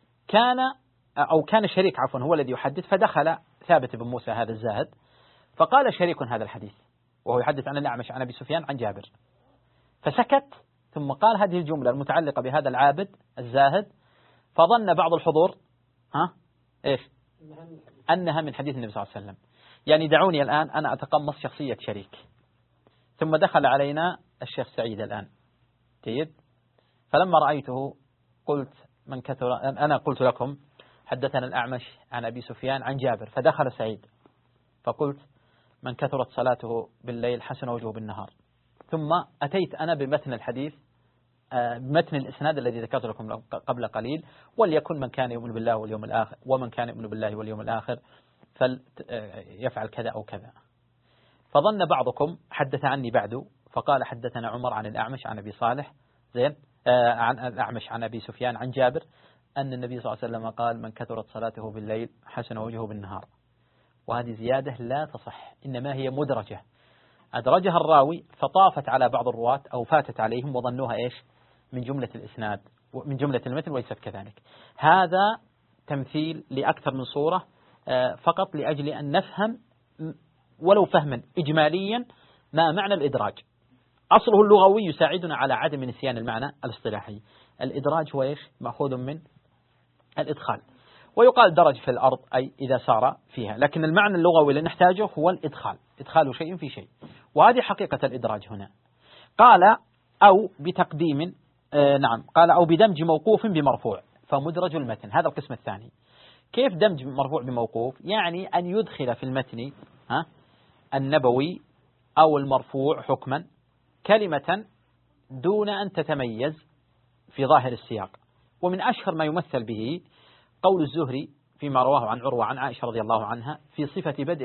كان شريك هو الذي يحدث، فدخل ثابت بن موسى هذا الزاهد فقال شريك هذا الحديث وهو يحدث عن الأعمش عن أبي سفيان عن جابر، فسكت ثم قال هذه الجملة المتعلقة بهذا العابد الزاهد، فظن بعض الحضور إيش؟ أنها من حديث النبي صلى الله عليه وسلم. يعني دعوني الآن أنا أتقمص شخصية شريك، ثم دخل علينا الشيخ سعيد الآن، جيد، فلما رأيته قلت أنا قلت لكم حدثنا الأعمش عن أبي سفيان عن جابر، فدخل سعيد فقلت من كثرت صلاته بالليل حسن وجهه بالنهار، ثم أتيت أنا بمتن الحديث بمتن الإسناد الذي ذكرت لكم قبل قليل، وليكن من كان يؤمن بالله واليوم الآخر، ومن كان يؤمن بالله واليوم الآخر فليفعل كذا أو كذا. فظن بعضكم حدث عني بعد فقال حدثنا عمر عن الأعمش عن أبي صالح عن الأعمش عن أبي سفيان عن جابر أن النبي صلى الله عليه وسلم قال من كثرت صلاته بالليل حسن وجهه بالنهار. وهذه زيادة لا تصح، إنما هي مدرجة أدرجها الراوي فطافت على بعض الرواة أو فاتت عليهم وظنوها إيش؟ من جملة الإسناد ومن جملة المتن، وليست كذلك. هذا تمثيل لأكثر من صورة فقط لأجل أن نفهم ولو فهما إجماليا ما معنى الإدراج. أصله اللغوي يساعدنا على عدم نسيان المعنى الاصطلاحي. الإدراج هو إيش؟ مأخوذ من الإدخال، ويقال درج في الأرض أي إذا سار فيها، لكن المعنى اللغوي اللي نحتاجه هو الإدخال، إدخال شيء في شيء، وهذه حقيقة الإدراج هنا. قال أو بتقديم قال أو بدمج موقوف بمرفوع فمدرج المتن. هذا القسم الثاني. كيف دمج مرفوع بموقوف؟ يعني أن يدخل في المتن النبوي أو المرفوع حكما كلمة دون أن تتميز في ظاهر السياق. ومن أشهر ما يمثل به قول الزهري فيما رواه عن عروة عن عائشة رضي الله عنها في صفة بدء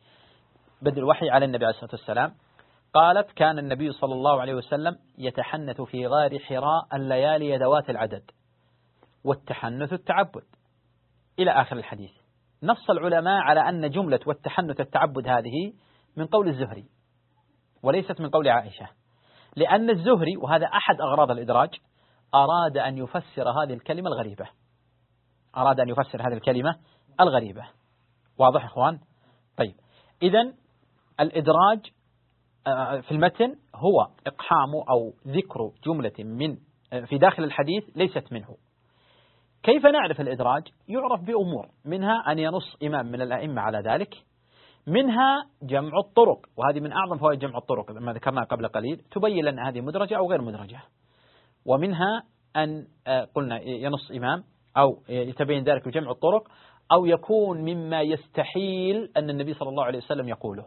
الوحي على النبي عليه الصلاة والسلام. قالت كان النبي صلى الله عليه وسلم يتحنث في غار حراء الليالي ذوات العدد، والتحنث التعبد، إلى آخر الحديث. نص العلماء على أن جملة والتحنث التعبد هذه من قول الزهري وليست من قول عائشة، لأن الزهري، وهذا أحد أغراض الإدراج، أراد أن يفسر هذه الكلمة الغريبة، أراد أن يفسر هذه الكلمة الغريبة. واضح إخوان؟ طيب، إذن الإدراج في المتن هو إقحام أو ذكر جملة من في داخل الحديث ليست منه. كيف نعرف الإدراج؟ يعرف بأمور، منها أن ينص إمام من الأئمة على ذلك، منها جمع الطرق، وهذه من أعظم فوائد جمع الطرق ما ذكرناه قبل قليل، تبين لنا هذه مدرجة أو غير مدرجة. ومنها أن قلنا ينص إمام أو يتبين ذلك بجمع الطرق، أو يكون مما يستحيل أن النبي صلى الله عليه وسلم يقوله.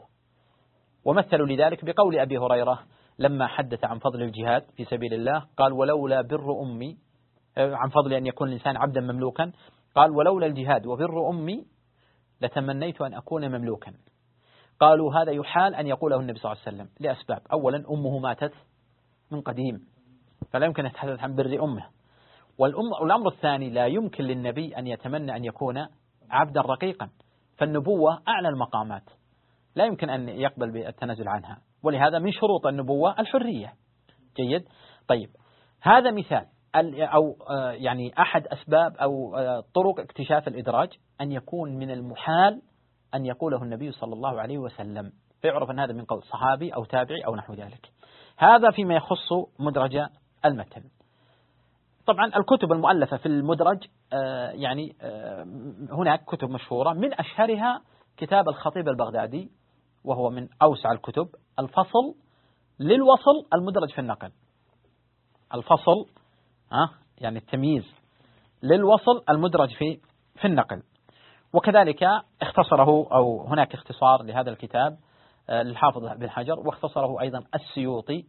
ومثلوا لذلك بقول أبي هريرة لما حدث عن فضل الجهاد في سبيل الله، قال ولولا بر أمي، عن فضل أن يكون الإنسان عبدا مملوكا، قال ولولا الجهاد وبر أمي لتمنيت أن أكون مملوكا. قالوا هذا يحال أن يقوله النبي صلى الله عليه وسلم لأسباب: أولا أمه ماتت من قديم فلا يمكن أن يتحدث عن بر أمه، والأمر الثاني لا يمكن للنبي أن يتمنى أن يكون عبدا رقيقا، فالنبوة أعلى المقامات لا يمكن أن يقبل بالتنازل عنها، ولهذا من شروط النبوة الحرية. جيد. طيب، هذا مثال أو يعني أحد أسباب أو طرق اكتشاف الإدراج، أن يكون من المحال أن يقوله النبي صلى الله عليه وسلم، فيعرف أن هذا من قول صحابي أو تابعي أو نحو ذلك. هذا فيما يخص مدرج المتن. طبعا الكتب المؤلفة في المدرج يعني هناك كتب مشهورة، من أشهرها كتاب الخطيب البغدادي، وهو من أوسع الكتب، الفصل للوصل المدرج في النقل. الفصل يعني التمييز للوصل المدرج في النقل. وكذلك اختصره، أو هناك اختصار لهذا الكتاب للحافظ بن حجر، واختصره أيضا السيوطي،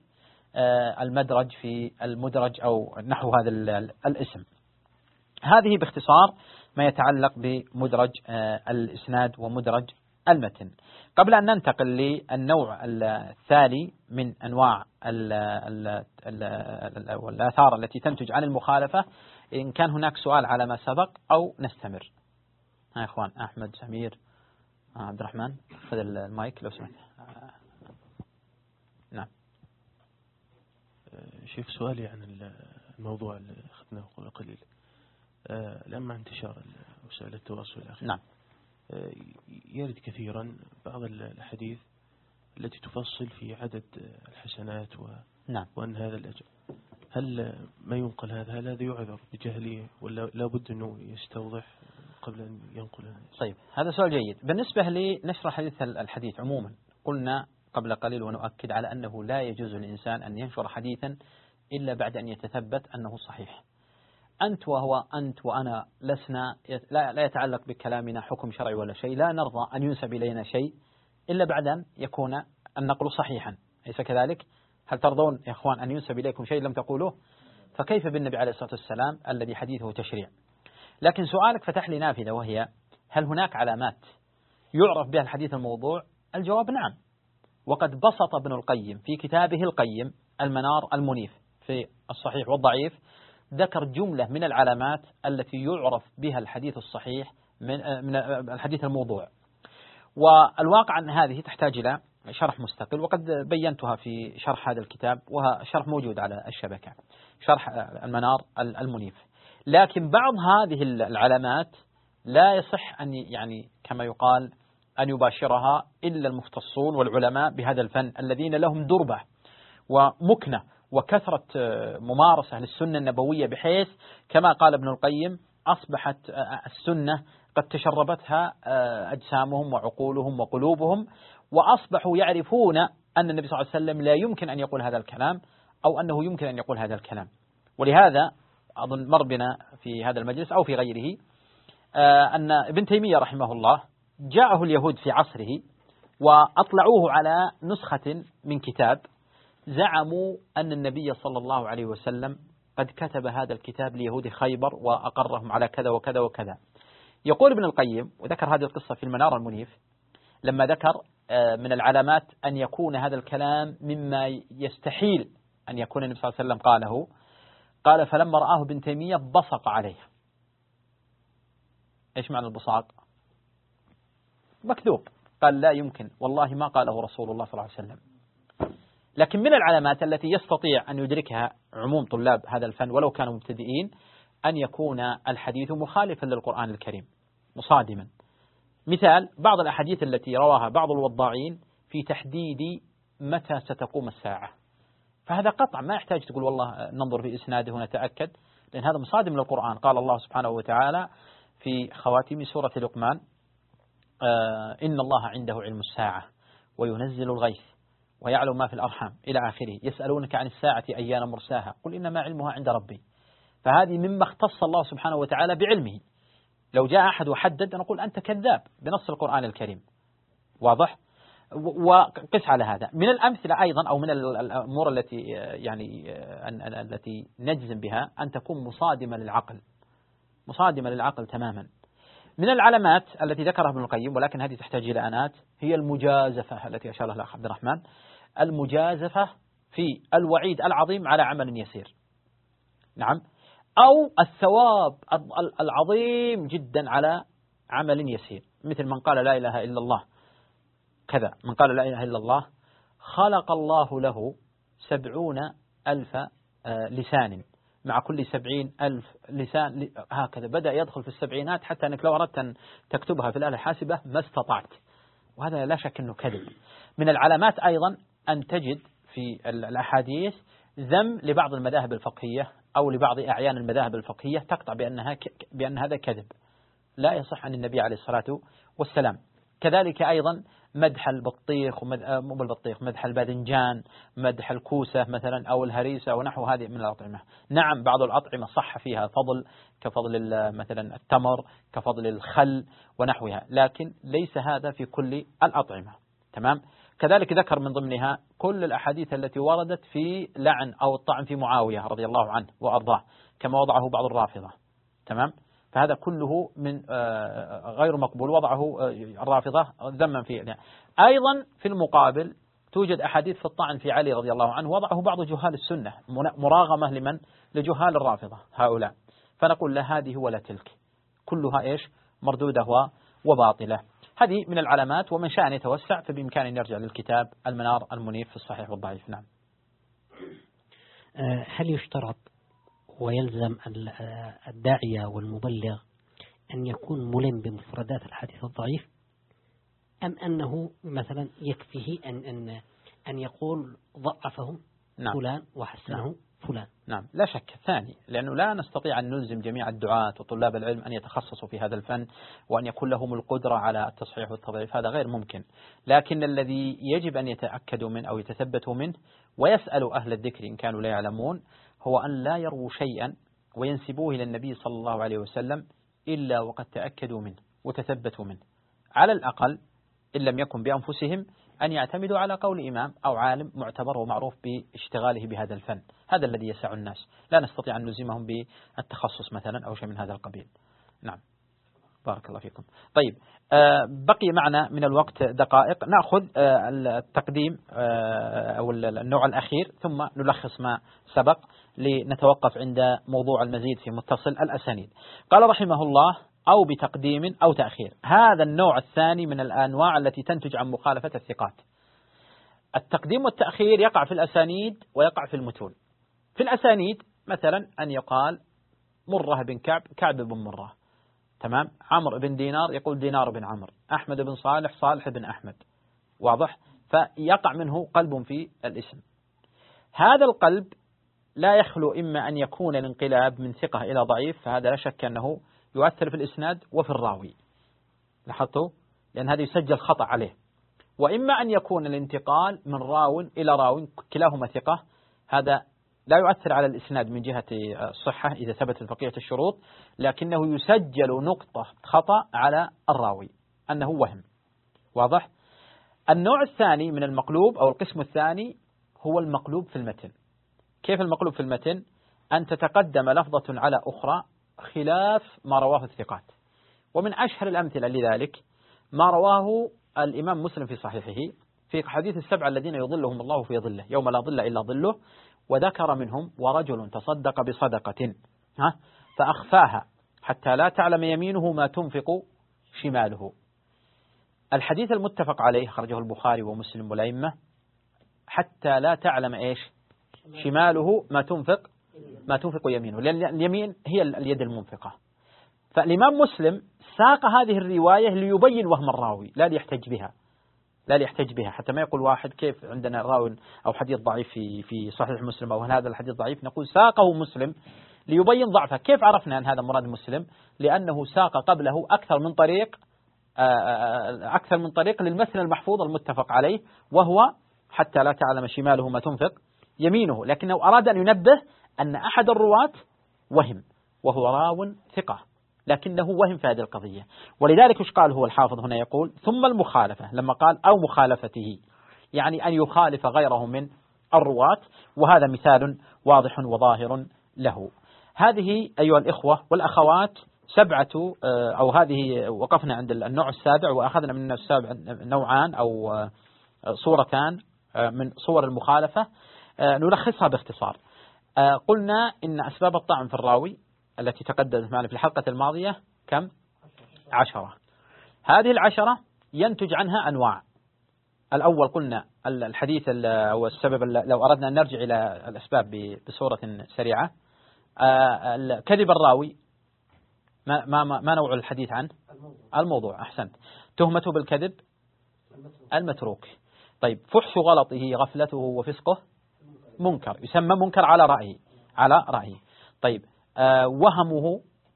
المدرج في المدرج أو نحو هذا الاسم. هذه باختصار ما يتعلق بمدرج الإسناد ومدرج المتن. قبل أن ننتقل للنوع الثاني من أنواع الآثار التي تنتج عن المخالفة، إن كان هناك سؤال على ما سبق أو نستمر. يا إخوان، أحمد، سمير، عبد الرحمن، خذ المايك لو سمحت. نعم. شوف سؤالي عن الموضوع اللي أخذناه قبل قليل، لما انتشار وسائل التواصل الأخير، نعم، يرد كثيرا بعض الأحاديث التي تفصل في عدد الحسنات نعم، وأن هذا الأجر، هل ما ينقل هذا يعذر بجهله، ولا لابد أنه يستوضح قبل أن ينقل؟ طيب، هذا سؤال جيد. بالنسبة لنشر الحديث عموما، قلنا قبل قليل ونؤكد على أنه لا يجوز للإنسان أن ينشر حديثا إلا بعد أن يتثبت أنه صحيح. أنت وهو أنت وأنا لسنا لا يتعلق بكلامنا حكم شرعي ولا شيء، لا نرضى أن ينسب إلينا شيء إلا بعد أن يكون النقل صحيحا، أليس كذلك؟ هل ترضون يا إخوان أن ينسب إليكم شيء لم تقولوه؟ فكيف بالنبي عليه الصلاة والسلام الذي حديثه تشريع؟ لكن سؤالك فتح لي نافذة، وهي هل هناك علامات يعرف بها الحديث الموضوع؟ الجواب نعم. وقد بسط ابن القيم في كتابه القيم المنار المنيف في الصحيح والضعيف، ذكر جملة من العلامات التي يعرف بها الحديث الصحيح من الحديث الموضوع. والواقع أن هذه تحتاج إلى شرح مستقل، وقد بينتها في شرح هذا الكتاب، وشرح موجود على الشبكة، شرح المنار المنيف. لكن بعض هذه العلامات لا يصح أن يعني كما يقال أن يباشرها إلا المختصون والعلماء بهذا الفن، الذين لهم دربة ومكنة وكثرة ممارسة للسنة النبوية، بحيث كما قال ابن القيم أصبحت السنة قد تشربتها أجسامهم وعقولهم وقلوبهم، وأصبحوا يعرفون أن النبي صلى الله عليه وسلم لا يمكن أن يقول هذا الكلام، أو أنه يمكن أن يقول هذا الكلام. ولهذا أظن مر بنا في هذا المجلس أو في غيره أن ابن تيمية رحمه الله جاءه اليهود في عصره وأطلعوه على نسخة من كتاب، زعموا أن النبي صلى الله عليه وسلم قد كتب هذا الكتاب ليهود خيبر وأقرهم على كذا وكذا وكذا. يقول ابن القيم، وذكر هذه القصة في المنار المنيف، لما ذكر من العلامات أن يكون هذا الكلام مما يستحيل أن يكون النبي صلى الله عليه وسلم قاله، قال فلما رآه ابن تيمية بصق عليه. إيش معنى البصاق؟ مكذوب. قال لا يمكن، والله ما قاله رسول الله صلى الله عليه وسلم. لكن من العلامات التي يستطيع أن يدركها عموم طلاب هذا الفن ولو كانوا مبتدئين أن يكون الحديث مخالفا للقرآن الكريم مصادما. مثال بعض الأحاديث التي رواها بعض الوضاعين في تحديد متى ستقوم الساعة، فهذا قطع ما يحتاج تقول والله ننظر في إسناده ونتأكد، لأن هذا مصادم للقرآن. قال الله سبحانه وتعالى في خواتيم سورة لقمان إن الله عنده علم الساعة وينزل الغيث ويعلم ما في الأرحام إلى آخره، يسألونك عن الساعة أيان مرساها قل إنما علمها عند ربي. فهذه مما اختص الله سبحانه وتعالى بعلمه. لو جاء أحد وحدد نقول أنت كذاب بنص القرآن الكريم. واضح؟ وقس على هذا. من الأمثلة أيضا أو من الأمور التي يعني التي نجزم بها أن تكون مصادمة للعقل، مصادمة للعقل تماما. من العلامات التي ذكرها ابن القيم ولكن هذه تحتاج إلى أنات هي المجازفة التي أشار لها عبد الرحمن، المجازفة في الوعيد العظيم على عمل يسير، نعم، أو الثواب العظيم جدا على عمل يسير، مثل من قال لا إله إلا الله كذا، من قال لا إله إلا الله خلق الله له 70,000 لسان، مع كل 70,000 لسان هكذا بدأ يدخل في السبعينات، حتى أنك لو أردت أن تكتبها في الآلة الحاسبة ما استطعت، وهذا لا شك أنه كذب. من العلامات أيضا أن تجد في الأحاديث ذم لبعض المذاهب الفقهية أو لبعض أعيان المذاهب الفقهية تقطع بأن هذا كذب لا يصح عن النبي عليه الصلاة والسلام. كذلك أيضا مدح البطيخ مدح الباذنجان، مدح الكوسة مثلا أو الهريسة ونحو هذه من الأطعمة. نعم بعض الأطعمة صح فيها فضل كفضل مثلا التمر كفضل الخل ونحوها، لكن ليس هذا في كل الأطعمة. تمام. كذلك ذكر من ضمنها كل الأحاديث التي وردت في لعن أو الطعن في معاوية رضي الله عنه وأرضاه كما وضعه بعض الرافضة. تمام. فهذا كله من غير مقبول، وضعه الرافضة ذما فيه. أيضا في المقابل توجد أحاديث في الطعن في علي رضي الله عنه وضعه بعض جهال السنة مراغمة لمن؟ لجهال الرافضة هؤلاء. فنقول لا هذه ولا تلك، كلها إيش؟ مردودة وباطلة. هذه من العلامات، ومن شاء أن يتوسع فبإمكانه أن يرجع للكتاب المنار المنيف في الصحيح والضعيف. نعم. هل يشترط ويلزم الداعية والمبلغ أن يكون ملم بمفردات الحديث الضعيف، أم أنه مثلا يكفيه أن يقول ضعفه نعم. فلان وحسنه نعم. فلان؟ نعم لا شك. ثاني، لأنه لا نستطيع أن نلزم جميع الدعاة وطلاب العلم أن يتخصصوا في هذا الفن وأن يكون لهم القدرة على التصحيح والتضعيف، هذا غير ممكن. لكن الذي يجب أن يتأكدوا منه أو يتثبتوا منه ويسألوا أهل الذكر إن كانوا لا يعلمون هو أن لا يروا شيئا وينسبوه إلى النبي صلى الله عليه وسلم إلا وقد تأكدوا منه وتثبتوا منه، على الأقل إن لم يكن بأنفسهم أن يعتمدوا على قول إمام أو عالم معتبر ومعروف باشتغاله بهذا الفن. هذا الذي يسع الناس، لا نستطيع أن نلزمهم بالتخصص مثلا أو شيء من هذا القبيل. نعم بارك الله فيكم. طيب بقي معنا من الوقت دقائق، نأخذ التقديم أو النوع الأخير ثم نلخص ما سبق لنتوقف عند موضوع المزيد في متصل الأسانيد. قال رحمه الله أو بتقديم أو تأخير. هذا النوع الثاني من الأنواع التي تنتج عن مخالفة الثقات. التقديم والتأخير يقع في الأسانيد ويقع في المتون. في الأسانيد مثلا أن يقال مرة بن كعب، كعب بن مرة، تمام، عمرو بن دينار يقول دينار بن عمرو، أحمد بن صالح، صالح بن أحمد. واضح؟ فيقع منه قلب في الاسم. هذا القلب لا يخلو إما أن يكون الانقلاب من ثقة إلى ضعيف، فهذا لا شك أنه يؤثر في الإسناد وفي الراوي، لاحظتوا؟ لأن هذا يسجل خطأ عليه. وإما أن يكون الانتقال من راو إلى راو كلاهما ثقة، هذا لا يؤثر على الإسناد من جهة الصحة إذا ثبتت بقية الشروط، لكنه يسجل نقطة خطأ على الراوي أنه وهم. واضح؟ النوع الثاني من المقلوب أو القسم الثاني هو المقلوب في المتن. كيف المقلوب في المتن؟ أن تتقدم لفظة على أخرى خلاف ما رواه الثقات. ومن أشهر الأمثلة لذلك ما رواه الإمام مسلم في صحيحه في حديث السبعة الذين يظلهم الله في ظله يوم لا ظل إلا ظله، وذكر منهم ورجل تصدق بصدقة فأخفاها حتى لا تعلم يمينه ما تنفق شماله. الحديث المتفق عليه خرجه البخاري ومسلم والأئمة، حتى لا تعلم إيش شماله ما تنفق يمينه، لأن اليمين هي اليد المنفقة. فالإمام مسلم ساق هذه الرواية ليبين وهم الراوي، لا ليحتج بها حتى ما يقول واحد كيف عندنا راوي أو حديث ضعيف في صحيح مسلم، أو هل هذا الحديث ضعيف؟ نقول ساقه مسلم ليبين ضعفه. كيف عرفنا أن هذا مراد مسلم؟ لأنه ساق قبله أكثر من طريق للمثل المحفوظ المتفق عليه، وهو حتى لا تعلم شماله ما تنفق يمينه، لكنه أراد أن ينبه أن أحد الرواة وهم، وهو راو ثقة لكنه وهم في هذه القضية. ولذلك ايش قال هو الحافظ هنا؟ يقول ثم المخالفة، لما قال أو مخالفته يعني أن يخالف غيره من الرواة، وهذا مثال واضح وظاهر له. هذه أيها الإخوة والأخوات 7 أو هذه وقفنا عند النوع السابع، وأخذنا من السابع نوعان أو صورتان من صور المخالفة نلخصها باختصار. قلنا إن أسباب الطعن في الراوي التي تقدمت معنا في الحلقة الماضية كم؟ 10. هذه 10 ينتج عنها أنواع. الأول قلنا الحديث أو السبب، لو أردنا أن نرجع إلى الأسباب بصورة سريعة، كذب الراوي ما نوع الحديث عنه؟ الموضوع. أحسنت. تهمته بالكذب المتروك. طيب فحش غلطه غفلته وفسقه منكر، يسمى منكر على رأيه. طيب وهمه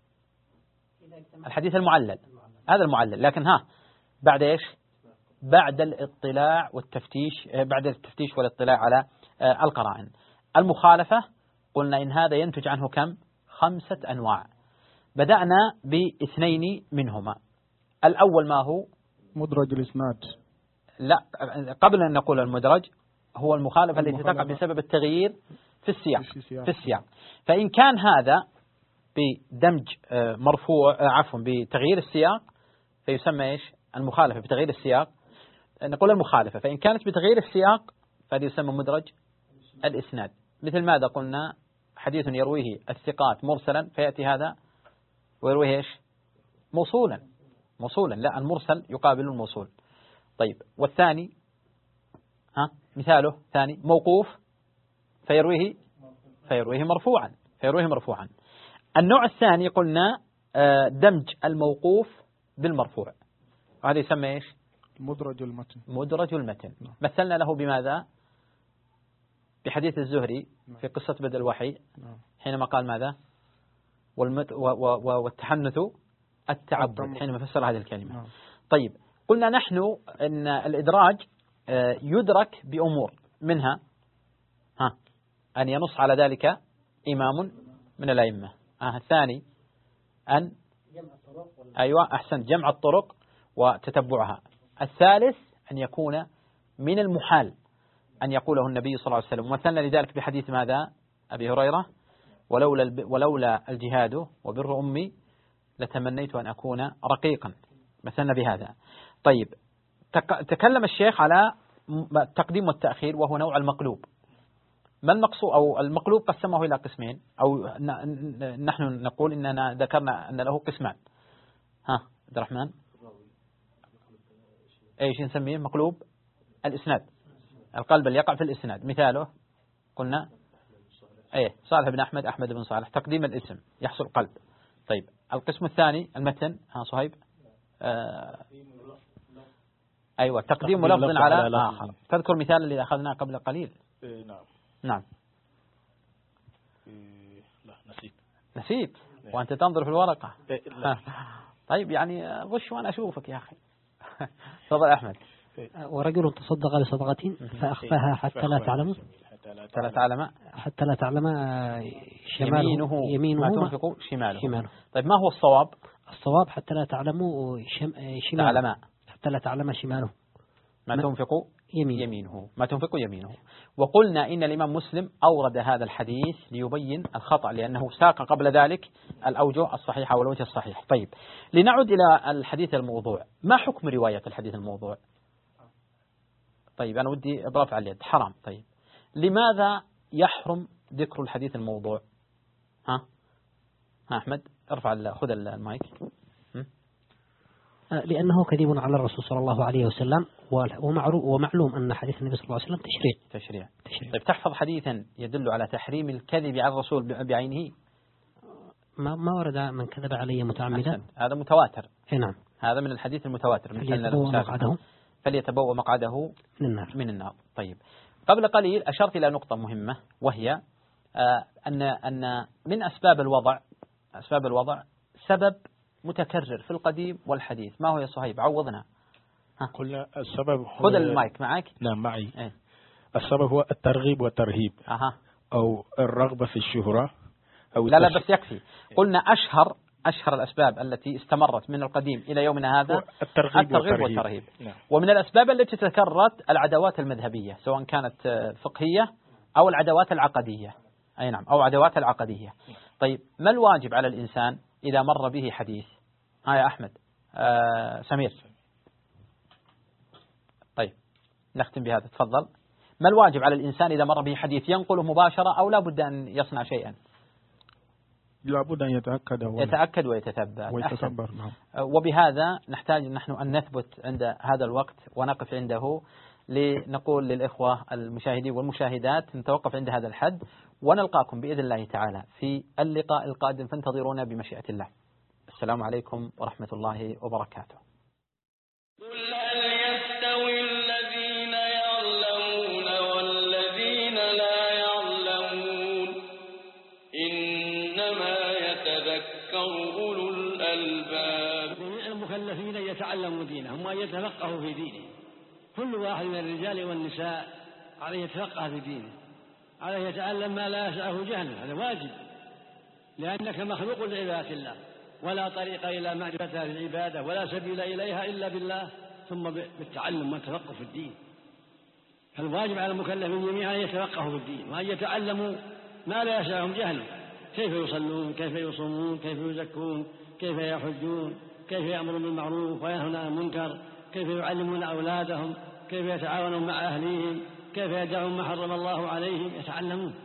الحديث المعلل، هذا المعلل، لكن بعد إيش؟ بعد الاطلاع والتفتيش، بعد التفتيش والاطلاع على القرائن. المخالفة قلنا إن هذا ينتج عنه كم؟ 5 أنواع. بدأنا ب2 منهما. الأول ما هو؟ مدرج الإسناد. لا، قبل أن نقول المدرج هو المخالفة التي تقع بسبب التغيير في السياق. فإن كان هذا بدمج مرفوع بتغيير السياق فيسمى إيش؟ المخالفة بتغيير السياق. نقول المخالفة فإن كانت بتغيير السياق فهذا يسمى مدرج الإسناد. مثل ماذا قلنا؟ حديث يرويه الثقات مرسلا فيأتي هذا ويرويه إيش؟ موصولا. لا، المرسل يقابل الموصول. طيب والثاني مثاله ثاني موقوف فيرويه مرفوعا. النوع الثاني قلنا دمج الموقوف بالمرفوع، وهذا يسمى إيش؟ مدرج المتن. مثلنا له بماذا؟ بحديث الزهري في قصة بدء الوحي حينما قال ماذا؟ والتحنث التعبد، حينما فسر هذه الكلمة. طيب قلنا نحن أن الإدراج يدرك بأمور، منها أن ينص على ذلك إمام من الأئمة. الثاني أن جمع الطرق وتتبعها. الثالث أن يكون من المحال أن يقوله النبي صلى الله عليه وسلم. ومثلنا لذلك بحديث ماذا؟ أبي هريرة ولولا الجهاد وبر أمي لتمنيت أن أكون رقيقا. مثلنا بهذا. طيب تكلم الشيخ على التقديم والتأخير، وهو نوع المقلوب. ما المقصود؟ أو المقلوب قسمه إلى قسمين، أو نحن نقول إننا ذكرنا أن له قسمان. عبد الرحمن ايش نسميه؟ مقلوب الإسناد، القلب اللي يقع في الإسناد. مثاله قلنا صالح بن أحمد بن صالح، تقديم الاسم يحصل قلب. طيب القسم الثاني المتن. صهيب تقديم لفظ على آخر. تذكر مثال اللي أخذناه قبل قليل؟ نعم. لا نسيت وأنت تنظر في الورقة. طيب يعني غش وأنا أشوفك يا أخي. تفضل أحمد. ورجل تصدق لصدقة فأخفاها حتى لا تعلم يمينه ما تنفق شماله. طيب ما هو الصواب؟ الصواب حتى لا تعلموا شماله، حتى لا تعلم شماله ما تنفق يمينه. وقلنا إن الإمام مسلم أورد هذا الحديث ليبين الخطأ، لأنه ساق قبل ذلك الأوجه الصحيحة والوجه الصحيح. طيب لنعد إلى الحديث الموضوع. ما حكم رواية الحديث الموضوع؟ طيب أنا ودي برفع اليد. حرام. طيب لماذا يحرم ذكر الحديث الموضوع؟ أحمد ارفع، خذ المايك. لأنه كذب على الرسول صلى الله عليه وسلم، ومعلوم أن حديث النبي صلى الله عليه وسلم تشريع. طيب تحفظ حديثا يدل على تحريم الكذب على الرسول بعينه؟ ما ورد من كذب علي متعمدا. هذا متواتر. نعم. هذا من الحديث المتواتر. فليتبوأ مقعده من النار. طيب قبل قليل أشرت إلى نقطة مهمة، وهي أن من أسباب الوضع سبب متكرر في القديم والحديث. ما هو يا صهيب؟ عوضنا. قلنا السبب خذ المايك معك. نعم معي. السبب هو الترغيب والترهيب. أو الرغبة في الشهرة أو لا بس يكفي. قلنا أشهر الأسباب التي استمرت من القديم إلى يومنا هذا الترغيب والترهيب. نعم. ومن الأسباب التي تكررت العداوات المذهبية، سواء كانت فقهية أو العداوات العقدية. أي نعم، أو عداوات العقدية. طيب ما الواجب على الإنسان إذا مر به حديث؟ يا أحمد. سمير. طيب نختم بهذا، تفضل. ما الواجب على الإنسان إذا مر به حديث، ينقله مباشرة أو لا بد أن يصنع شيئا؟ لا بد أن يتأكد ويتثبت. نعم. وبهذا نحتاج نحن أن نثبت عند هذا الوقت ونقف عنده، لنقول للإخوة المشاهدين والمشاهدات نتوقف عند هذا الحد، ونلقاكم بإذن الله تعالى في اللقاء القادم، فانتظرونا بمشيئة الله. السلام عليكم ورحمة الله وبركاته. قل هل يستوي الذين يعلمون والذين لا يعلمون إنما يتذكر أولو الألباب. المكلفين يتعلموا دينهم وأن يتفقهوا في دينه. كل واحد من الرجال والنساء عليه يتفقه في دينه، عليه يتعلم ما لا يسعه جهله، هذا واجب، لأنك مخلوق لعبادة الله، ولا طريق إلى معرفتها في العبادة ولا سبيل إليها إلا بالله، ثم بالتعلم والتفقه في الدين. فالواجب على المكلفين جميعا أن يتفقهوا في الدين وأن يتعلموا ما لا يسعهم جهله، كيف يصلون، كيف يصومون، كيف يزكون، كيف يحجون، كيف يأمرون بالمعروف وينهون عن المنكر، كيف يعلمون أولادهم، كيف يتعاونون مع أهليهم، كيف يدعون ما حرم الله عليهم، يتعلمون.